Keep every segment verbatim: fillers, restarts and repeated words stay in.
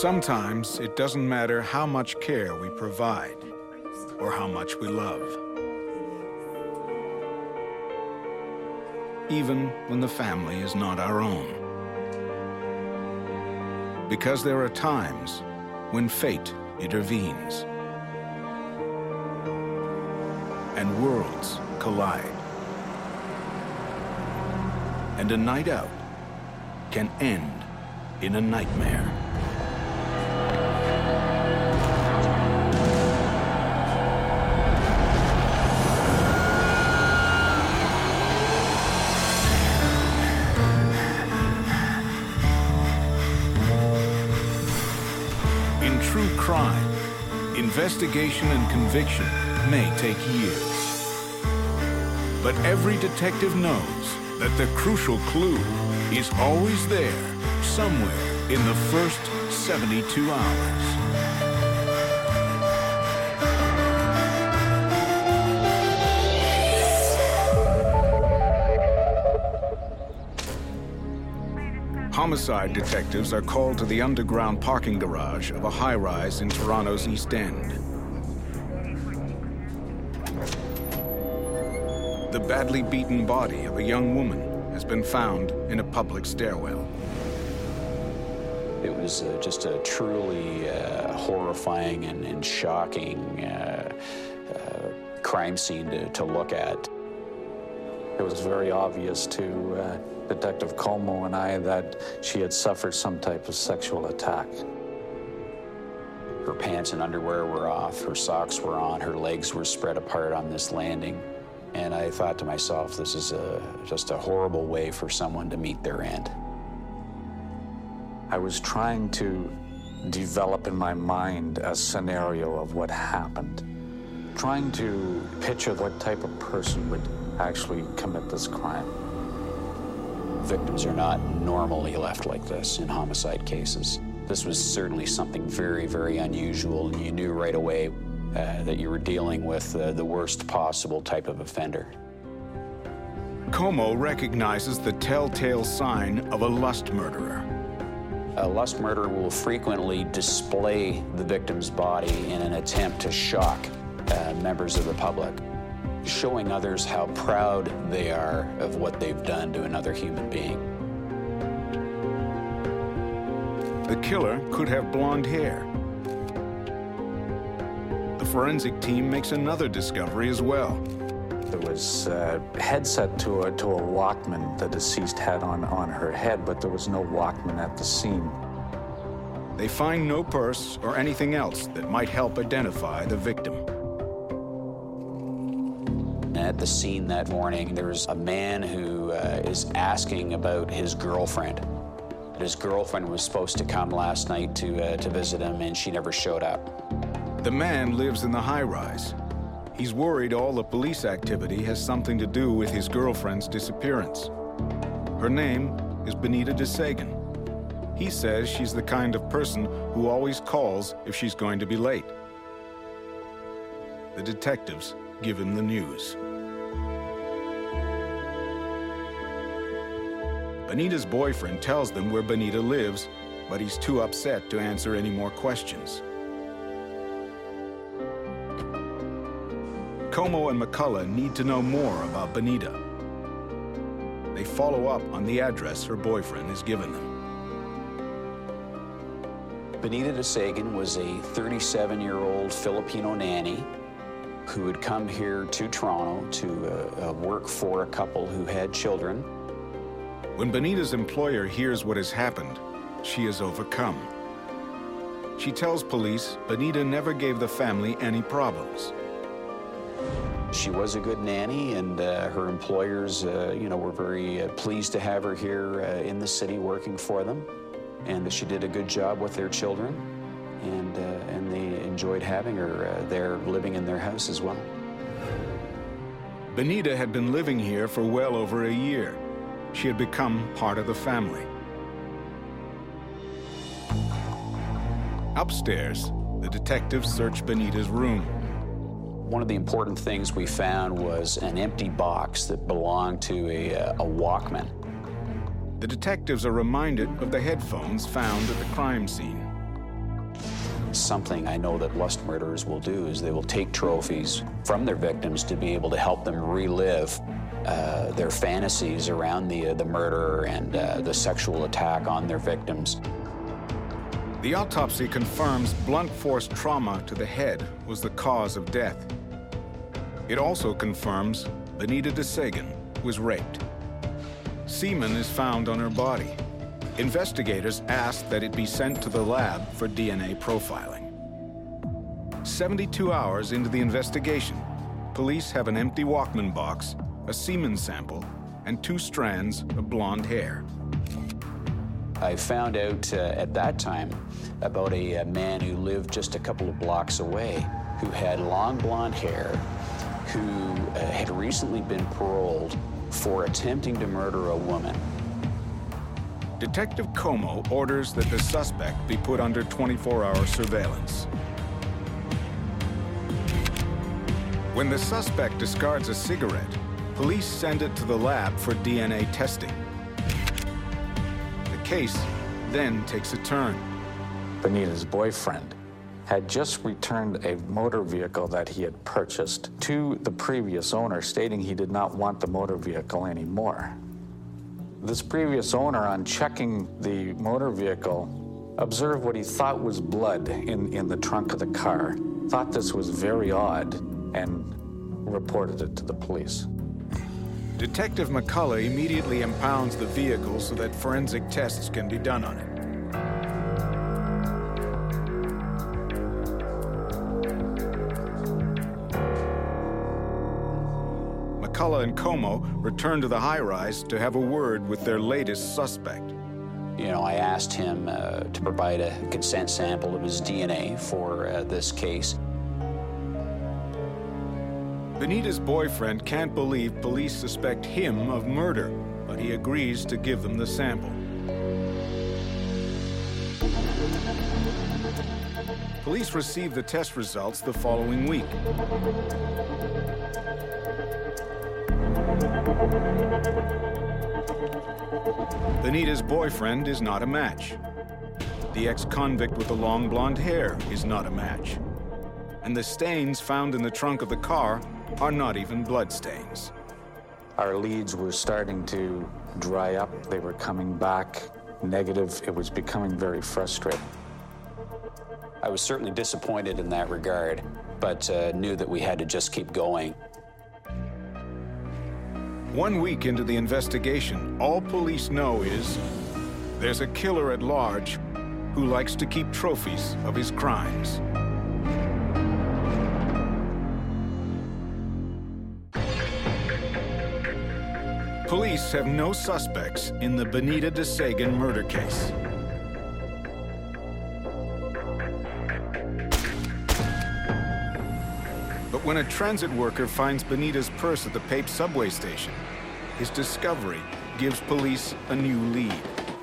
Sometimes it doesn't matter how much care we provide or how much we love. Even when the family is not our own. Because there are times when fate intervenes and worlds collide. And a night out can end in a nightmare. In true crime, investigation and conviction may take years. But every detective knows that the crucial clue is always there, somewhere in the first seventy-two hours. Homicide detectives are called to the underground parking garage of a high-rise in Toronto's East End. The badly beaten body of a young woman has been found in a public stairwell. It was uh, just a truly uh, horrifying and, and shocking uh, uh, crime scene to, to look at. It was very obvious to uh, Detective Como and I that she had suffered some type of sexual attack. Her pants and underwear were off, her socks were on, her legs were spread apart on this landing. And I thought to myself, this is a, just a horrible way for someone to meet their end. I was trying to develop in my mind a scenario of what happened, trying to picture what type of person would actually commit this crime. Victims are not normally left like this in homicide cases. This was certainly something very, very unusual, and you knew right away uh, that you were dealing with uh, the worst possible type of offender. Como recognizes the telltale sign of a lust murderer. A lust murderer will frequently display the victim's body in an attempt to shock uh, members of the public, showing others how proud they are of what they've done to another human being. The killer could have blonde hair. The forensic team makes another discovery as well. There was a headset to a, to a Walkman the deceased had on, on her head, but there was no Walkman at the scene. They find no purse or anything else that might help identify the victim. At the scene that morning, there's a man who uh, is asking about his girlfriend. His girlfriend was supposed to come last night to, uh, to visit him, and she never showed up. The man lives in the high-rise. He's worried all the police activity has something to do with his girlfriend's disappearance. Her name is Benita DeSagan. He says she's the kind of person who always calls if she's going to be late. The detectives give him the news. Benita's boyfriend tells them where Benita lives, but he's too upset to answer any more questions. Como and McCullough need to know more about Benita. They follow up on the address her boyfriend has given them. Benita DeSagan was a thirty-seven-year-old Filipino nanny who had come here to Toronto to uh, uh, work for a couple who had children. When Benita's employer hears what has happened, she is overcome. She tells police Benita never gave the family any problems. She was a good nanny, and uh, her employers, uh, you know, were very uh, pleased to have her here uh, in the city working for them, and she did a good job with their children, and uh, and they enjoyed having her uh, there, living in their house as well. Benita had been living here for well over a year. She had become part of the family. Upstairs, the detectives searched Benita's room. One of the important things we found was an empty box that belonged to a, a Walkman. The detectives are reminded of the headphones found at the crime scene. Something I know that lust murderers will do is they will take trophies from their victims to be able to help them relive uh, their fantasies around the, uh, the murder and uh, the sexual attack on their victims. The autopsy confirms blunt force trauma to the head was the cause of death. It also confirms Benita DeSagan was raped. Semen is found on her body. Investigators asked that it be sent to the lab for D N A profiling. seventy-two hours into the investigation, police have an empty Walkman box, a semen sample, and two strands of blonde hair. I found out uh, at that time about a, a man who lived just a couple of blocks away, who had long blonde hair, who uh, had recently been paroled for attempting to murder a woman. Detective Como orders that the suspect be put under twenty-four hour surveillance. When the suspect discards a cigarette, police send it to the lab for D N A testing. The case then takes a turn. Benita's boyfriend had just returned a motor vehicle that he had purchased to the previous owner, stating he did not want the motor vehicle anymore. This previous owner, on checking the motor vehicle, observed what he thought was blood in, in the trunk of the car, thought this was very odd, and reported it to the police. Detective McCullough immediately impounds the vehicle so that forensic tests can be done on it. McCullough and Como return to the high-rise to have a word with their latest suspect. You know, I asked him uh, to provide a consent sample of his D N A for uh, this case. Benita's boyfriend can't believe police suspect him of murder, but he agrees to give them the sample. Police receive the test results the following week. Benita's boyfriend is not a match. The ex-convict with the long blonde hair is not a match. And the stains found in the trunk of the car are not even blood stains. Our leads were starting to dry up. They were coming back negative. It was becoming very frustrating. I was certainly disappointed in that regard, but uh, knew that we had to just keep going. One week into the investigation, all police know is there's a killer at large who likes to keep trophies of his crimes. Police have no suspects in the Benita DeSagan murder case. But when a transit worker finds Benita's purse at the Pape subway station, his discovery gives police a new lead.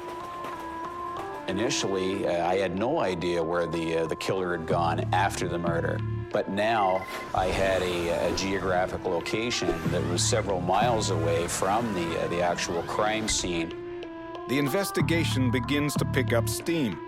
Initially, uh, I had no idea where the, uh, the killer had gone after the murder. But now I had a, a geographic location that was several miles away from the, uh, the actual crime scene. The investigation begins to pick up steam.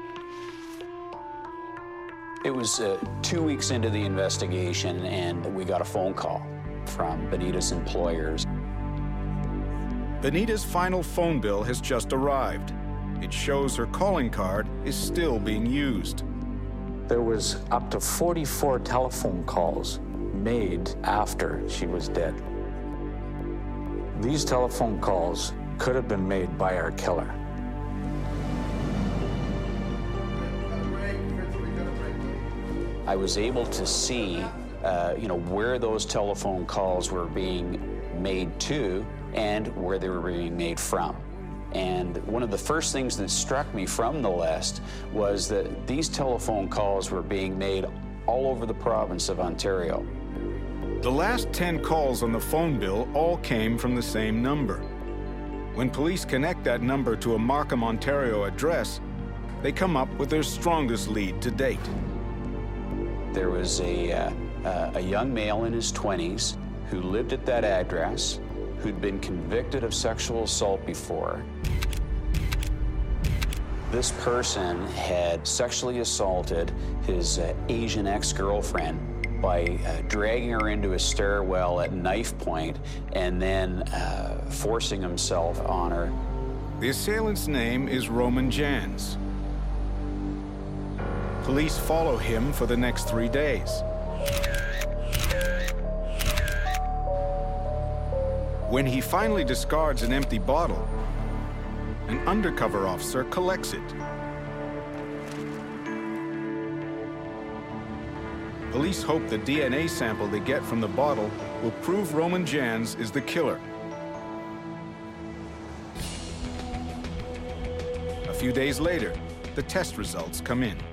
It was uh, two weeks into the investigation, and we got a phone call from Benita's employers. Benita's final phone bill has just arrived. It shows her calling card is still being used. There was up to forty-four telephone calls made after she was dead. These telephone calls could have been made by our killer. I was able to see, uh, you know, where those telephone calls were being made to and where they were being made from. And one of the first things that struck me from the list was that these telephone calls were being made all over the province of Ontario. The last ten calls on the phone bill all came from the same number. When police connect that number to a Markham, Ontario address, they come up with their strongest lead to date. There was a, uh, uh, a young male in his twenties who lived at that address, who'd been convicted of sexual assault before. This person had sexually assaulted his uh, Asian ex-girlfriend by uh, dragging her into a stairwell at knife point and then uh, forcing himself on her. The assailant's name is Roman Jans. Police follow him for the next three days. When he finally discards an empty bottle, an undercover officer collects it. Police hope the D N A sample they get from the bottle will prove Roman Jans is the killer. A few days later, the test results come in.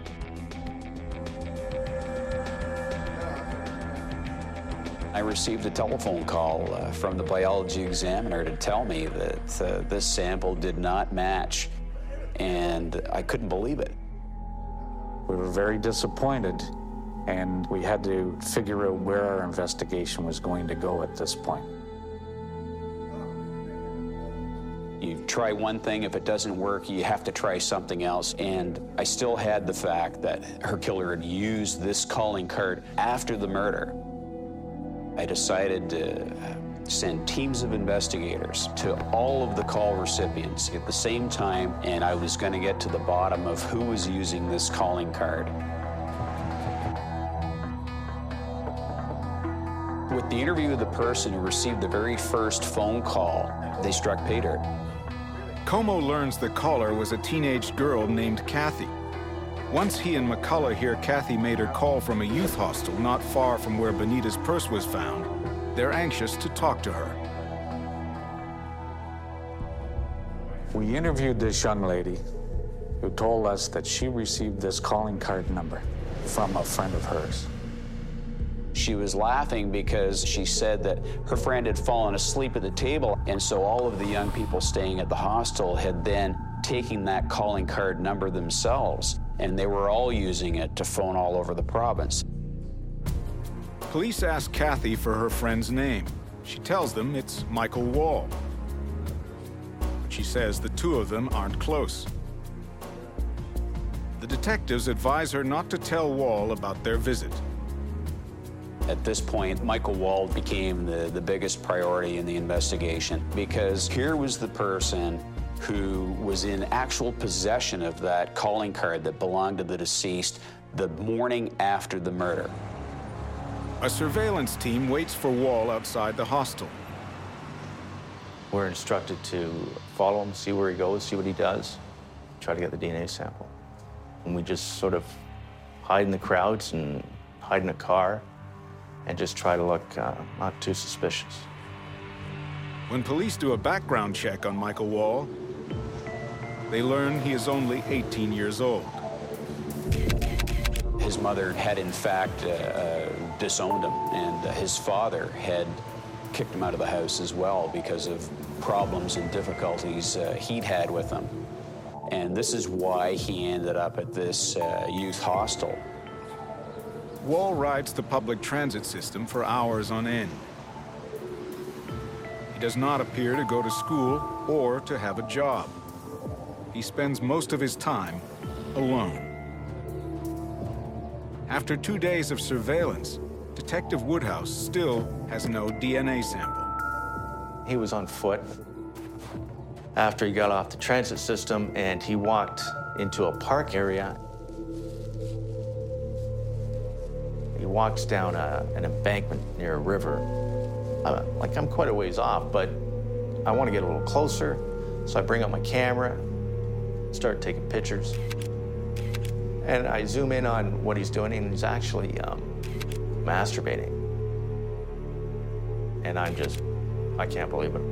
I received a telephone call uh, from the biology examiner to tell me that uh, this sample did not match, and I couldn't believe it. We were very disappointed, and we had to figure out where our investigation was going to go at this point. You try one thing, if it doesn't work, you have to try something else. And I still had the fact that her killer had used this calling card after the murder. I decided to send teams of investigators to all of the call recipients at the same time, and I was going to get to the bottom of who was using this calling card. With the interview of the person who received the very first phone call, they struck pay dirt. Como learns the caller was a teenage girl named Kathy. Once he and McCullough hear Kathy made her call from a youth hostel not far from where Bonita's purse was found, they're anxious to talk to her. We interviewed this young lady who told us that she received this calling card number from a friend of hers. She was laughing because she said that her friend had fallen asleep at the table, and so all of the young people staying at the hostel had then taken that calling card number themselves, and they were all using it to phone all over the province. Police ask Kathy for her friend's name. She tells them it's Michael Wall. She says the two of them aren't close. The detectives advise her not to tell Wall about their visit. At this point, Michael Wall became the, the biggest priority in the investigation, because here was the person who was in actual possession of that calling card that belonged to the deceased the morning after the murder. A surveillance team waits for Wall outside the hostel. We're instructed to follow him, see where he goes, see what he does, try to get the D N A sample. And we just sort of hide in the crowds and hide in a car and just try to look uh, not too suspicious. When police do a background check on Michael Wall, they learn he is only eighteen years old. His mother had, in fact, uh, uh, disowned him, and uh, his father had kicked him out of the house as well because of problems and difficulties uh, he'd had with him. And this is why he ended up at this uh, youth hostel. Wall rides the public transit system for hours on end. He does not appear to go to school or to have a job. He spends most of his time alone. After two days of surveillance, Detective Woodhouse still has no D N A sample. He was on foot after he got off the transit system, and he walked into a park area. He walks down a, an embankment near a river. Uh, like, I'm quite a ways off, but I want to get a little closer, so I bring up my camera, start taking pictures. And I zoom in on what he's doing, and he's actually um, masturbating. And I'm just, I can't believe it.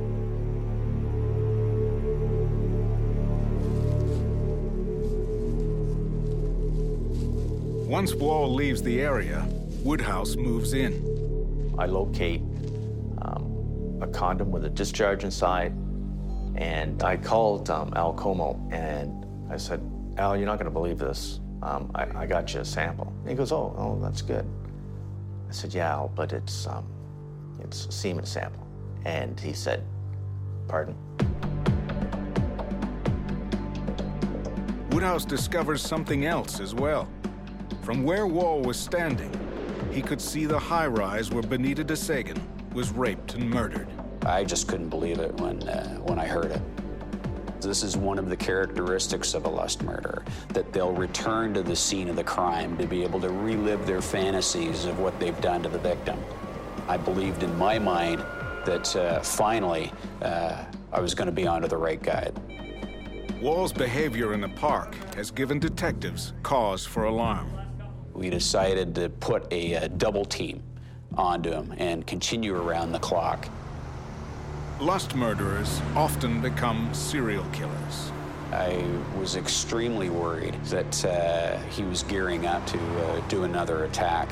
Once Wall leaves the area, Woodhouse moves in. I locate um, a condom with a discharge inside, and I called um, Al Como, and I said, Al, you're not gonna believe this. Um, I, I got you a sample. And he goes, oh, oh, that's good. I said, yeah, Al, but it's, um, it's a semen sample. And he said, pardon? Woodhouse discovers something else as well. From where Wall was standing, he could see the high-rise where Benita DeSagan was raped and murdered. I just couldn't believe it when, uh, when I heard it. This is one of the characteristics of a lust murderer, that they'll return to the scene of the crime to be able to relive their fantasies of what they've done to the victim. I believed in my mind that uh, finally uh, I was going to be onto the right guy. Wall's behavior in the park has given detectives cause for alarm. We decided to put a, a double team onto him and continue around the clock. Lust murderers often become serial killers. I was extremely worried that uh, he was gearing up to uh, do another attack.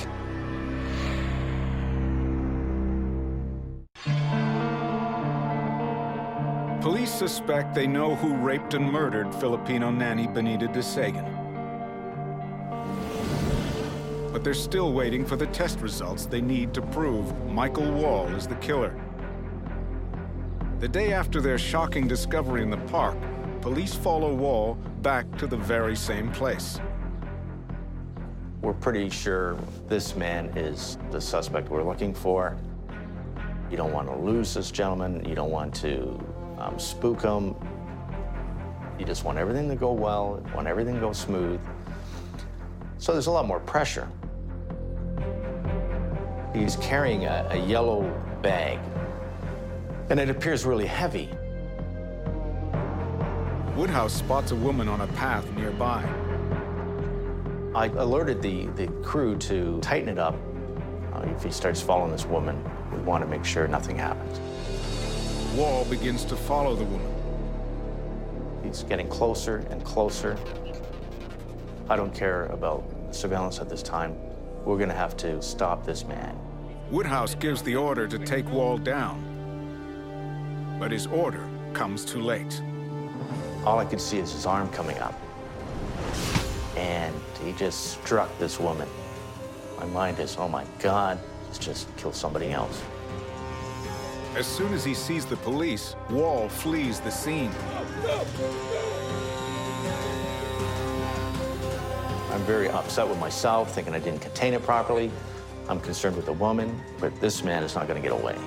Police suspect they know who raped and murdered Filipino nanny Benita DeSagan. But they're still waiting for the test results they need to prove Michael Wall is the killer. The day after their shocking discovery in the park, police follow Wall back to the very same place. We're pretty sure this man is the suspect we're looking for. You don't want to lose this gentleman. You don't want to um, spook him. You just want everything to go well, want everything to go smooth. So there's a lot more pressure. He's carrying a, a yellow bag, and it appears really heavy. Woodhouse spots a woman on a path nearby. I alerted the, the crew to tighten it up. Uh, if he starts following this woman, we want to make sure nothing happens. Wall begins to follow the woman. He's getting closer and closer. I don't care about surveillance at this time. We're going to have to stop this man. Woodhouse gives the order to take Wall down. But his order comes too late. All I could see is his arm coming up. And he just struck this woman. My mind is, oh my God, let's just kill somebody else. As soon as he sees the police, Wall flees the scene. I'm very upset with myself, thinking I didn't contain it properly. I'm concerned with the woman, but this man is not going to get away.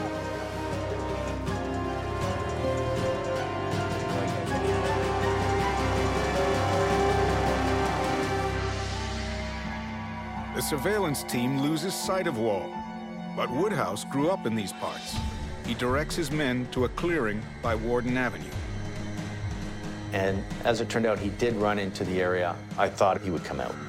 The surveillance team loses sight of Wall, but Woodhouse grew up in these parts. He directs his men to a clearing by Warden Avenue. And as it turned out, he did run into the area. I thought he would come out.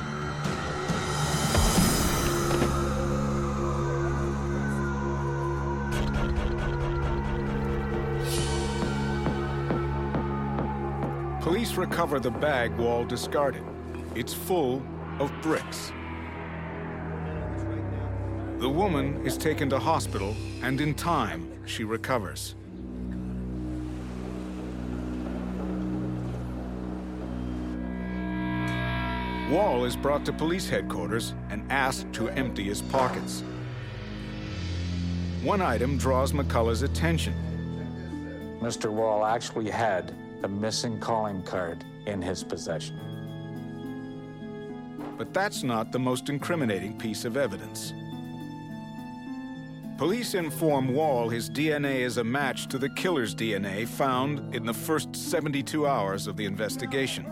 Police recover the bag Wall discarded. It's full of bricks. The woman is taken to hospital, and in time, she recovers. Wall is brought to police headquarters and asked to empty his pockets. One item draws McCullough's attention. Mister Wall actually had a missing calling card in his possession. But that's not the most incriminating piece of evidence. Police inform Wall his D N A is a match to the killer's D N A found in the first seventy-two hours of the investigation.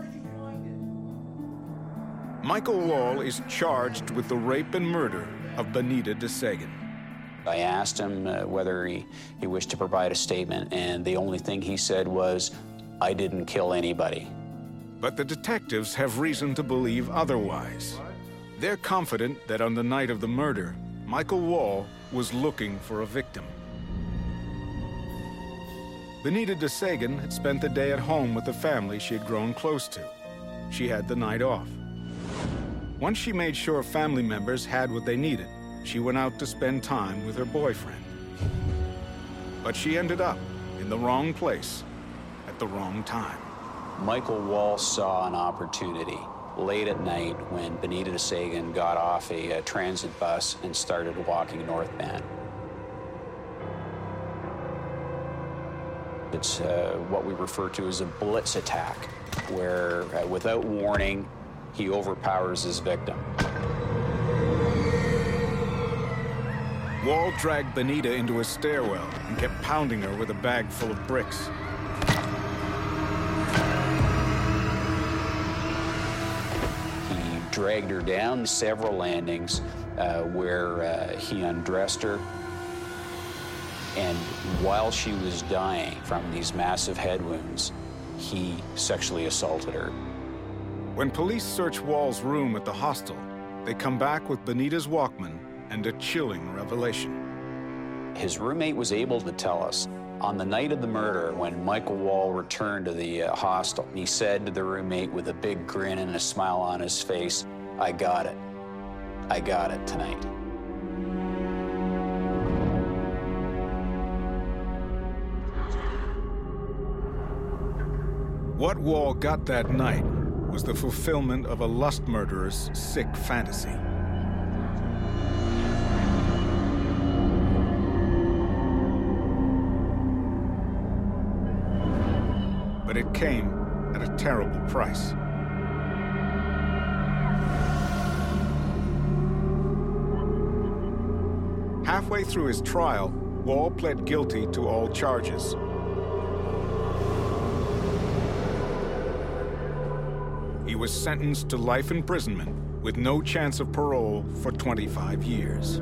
Michael Wall is charged with the rape and murder of Benita DeSagan. I asked him uh, whether he, he wished to provide a statement, and the only thing he said was, "I didn't kill anybody." But the detectives have reason to believe otherwise. They're confident that on the night of the murder, Michael Wall was looking for a victim. Benita DeSagan had spent the day at home with the family she had grown close to. She had the night off. Once she made sure family members had what they needed, she went out to spend time with her boyfriend. But she ended up in the wrong place at the wrong time. Michael Wall saw an opportunity late at night when Benita DeSagan got off a, a transit bus and started walking northbound. It's uh, what we refer to as a blitz attack. where, uh, without warning, he overpowers his victim. Wall dragged Benita into a stairwell and kept pounding her with a bag full of bricks. He dragged her down several landings uh, where uh, he undressed her. And while she was dying from these massive head wounds, he sexually assaulted her. When police search Wall's room at the hostel, they come back with Benita's Walkman and a chilling revelation. His roommate was able to tell us on the night of the murder, when Michael Wall returned to the uh, hostel, he said to the roommate with a big grin and a smile on his face, "I got it. I got it tonight." What Wall got that night was the fulfillment of a lust murderer's sick fantasy. But it came at a terrible price. Halfway through his trial, Wall pled guilty to all charges. He was sentenced to life imprisonment with no chance of parole for twenty-five years.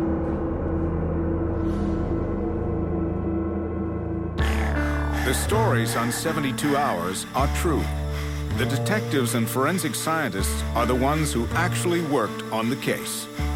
The stories on seventy-two hours are true. The detectives and forensic scientists are the ones who actually worked on the case.